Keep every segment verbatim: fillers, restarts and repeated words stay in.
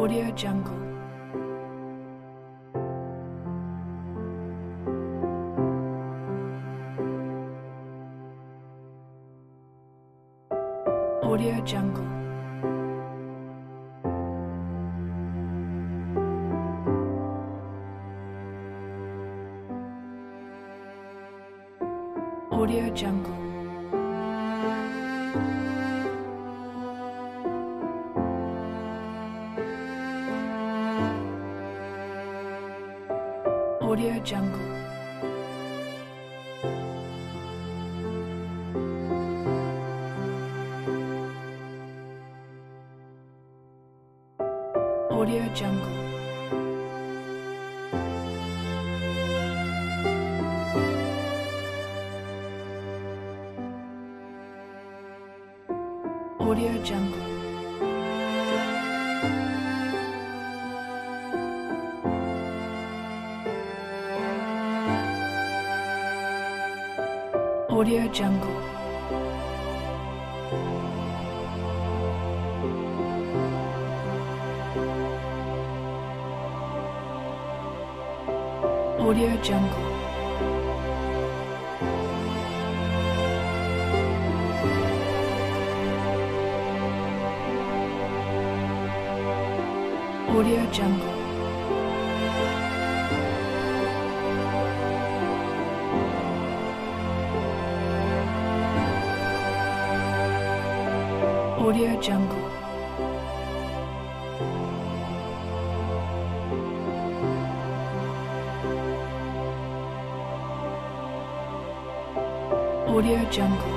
Audio Jungle. Audio Jungle. Audio Jungle. Audio Jungle. Audio Jungle. Audio Jungle. Audio Jungle. Audio Jungle. Audio Jungle. Audio Jungle. Audio Jungle.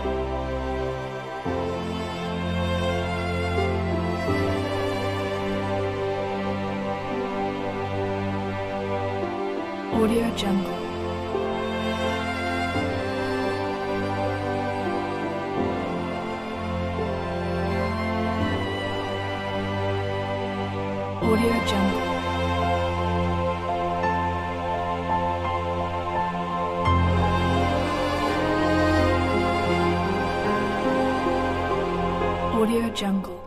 Audio Jungle. Audio Jungle. Audio Jungle.